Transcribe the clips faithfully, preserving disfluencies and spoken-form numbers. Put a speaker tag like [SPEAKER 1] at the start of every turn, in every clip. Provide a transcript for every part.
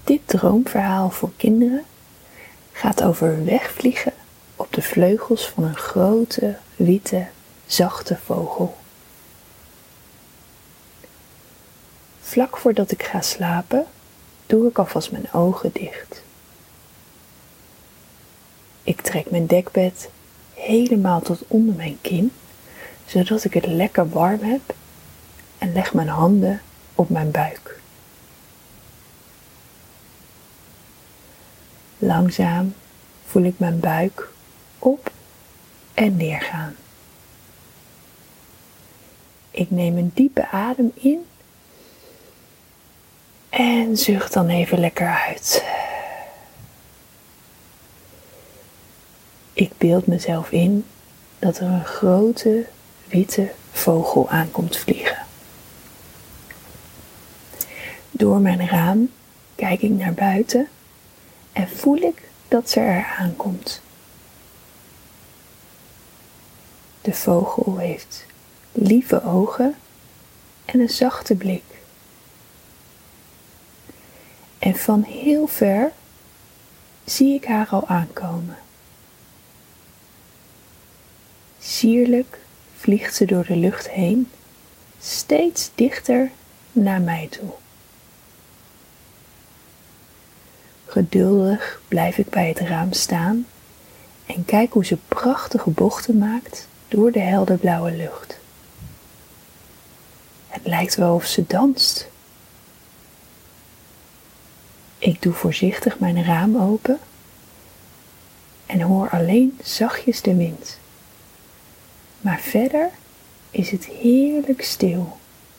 [SPEAKER 1] Dit droomverhaal voor kinderen gaat over wegvliegen op de vleugels van een grote, witte, zachte vogel. Vlak voordat ik ga slapen, doe ik alvast mijn ogen dicht. Ik trek mijn dekbed helemaal tot onder mijn kin, zodat ik het lekker warm heb, en leg mijn handen op mijn buik. Langzaam voel ik mijn buik op en neer gaan. Ik neem een diepe adem in en zucht dan even lekker uit. Ik beeld mezelf in dat er een grote witte vogel aankomt vliegen. Door mijn raam kijk ik naar buiten en voel ik dat ze er aankomt. De vogel heeft lieve ogen en een zachte blik. En van heel ver zie ik haar al aankomen. Sierlijk vliegt ze door de lucht heen, steeds dichter naar mij toe. Geduldig blijf ik bij het raam staan en kijk hoe ze prachtige bochten maakt door de helderblauwe lucht. Het lijkt wel of ze danst. Ik doe voorzichtig mijn raam open en hoor alleen zachtjes de wind. Maar verder is het heerlijk stil.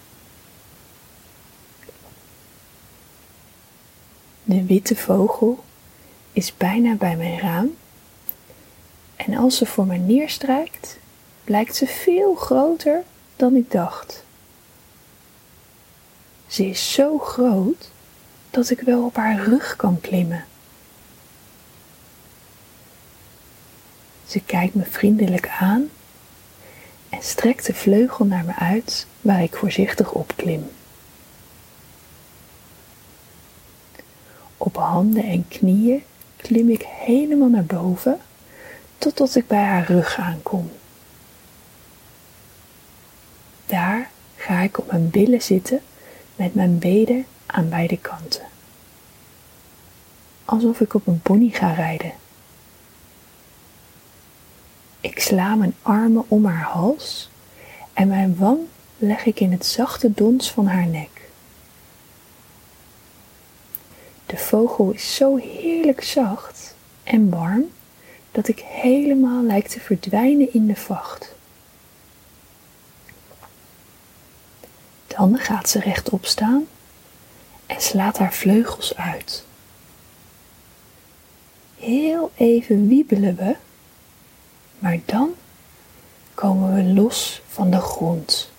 [SPEAKER 1] De witte vogel is bijna bij mijn raam en als ze voor mij neerstrijkt, blijkt ze veel groter dan ik dacht. Ze is zo groot dat ik wel op haar rug kan klimmen. Ze kijkt me vriendelijk aan en strekt de vleugel naar me uit waar ik voorzichtig opklim. Op handen en knieën klim ik helemaal naar boven totdat ik bij haar rug aankom. Daar ga ik op mijn billen zitten met mijn benen aan beide kanten. Alsof ik op een pony ga rijden. Ik sla mijn armen om haar hals en mijn wang leg ik in het zachte dons van haar nek. De vogel is zo heerlijk zacht en warm dat ik helemaal lijk te verdwijnen in de vacht. Dan gaat ze rechtop staan en slaat haar vleugels uit. Heel even wiebelen we, maar dan komen we los van de grond.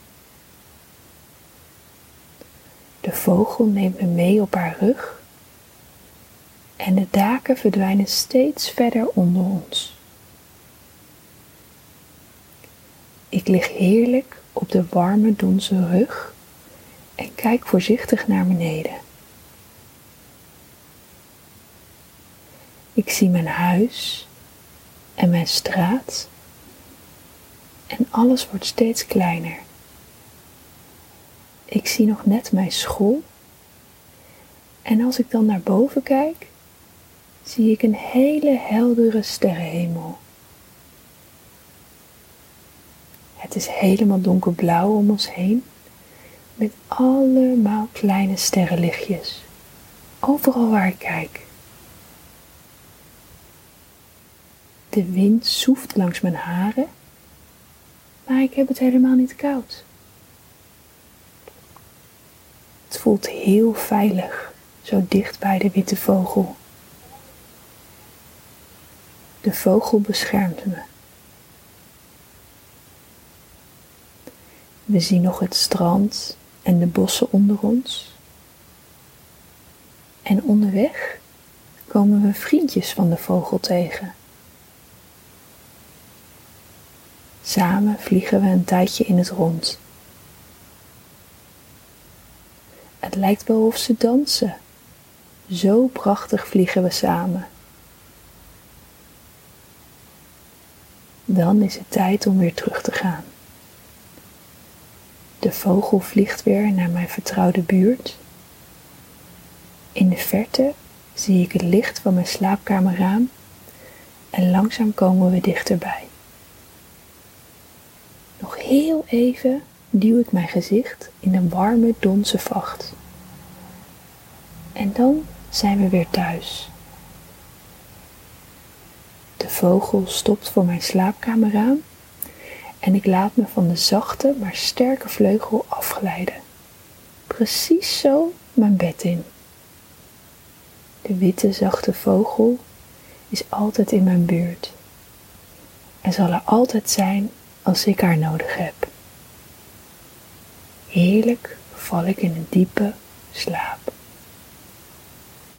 [SPEAKER 1] De vogel neemt me mee op haar rug en de daken verdwijnen steeds verder onder ons. Ik lig heerlijk op de warme donzen rug en kijk voorzichtig naar beneden. Ik zie mijn huis en mijn straat en alles wordt steeds kleiner. Ik zie nog net mijn school en als ik dan naar boven kijk, zie ik een hele heldere sterrenhemel. Het is helemaal donkerblauw om ons heen, met allemaal kleine sterrenlichtjes, overal waar ik kijk. De wind soeft langs mijn haren, maar ik heb het helemaal niet koud. Het voelt heel veilig, zo dicht bij de witte vogel. De vogel beschermt me. We zien nog het strand en de bossen onder ons. En onderweg komen we vriendjes van de vogel tegen. Samen vliegen we een tijdje in het rond. Het lijkt wel of ze dansen, Zo prachtig vliegen we samen. Dan is het tijd om weer terug te gaan. De vogel vliegt weer naar mijn vertrouwde buurt. In de verte zie ik het licht van mijn slaapkamerraam en langzaam komen we dichterbij. Nog heel even duw ik mijn gezicht in een warme, donse vacht. En dan zijn we weer thuis. De vogel stopt voor mijn slaapkamerraam en ik laat me van de zachte maar sterke vleugel afglijden. Precies zo mijn bed in. De witte zachte vogel is altijd in mijn buurt en zal er altijd zijn als ik haar nodig heb. Heerlijk val ik in een diepe slaap.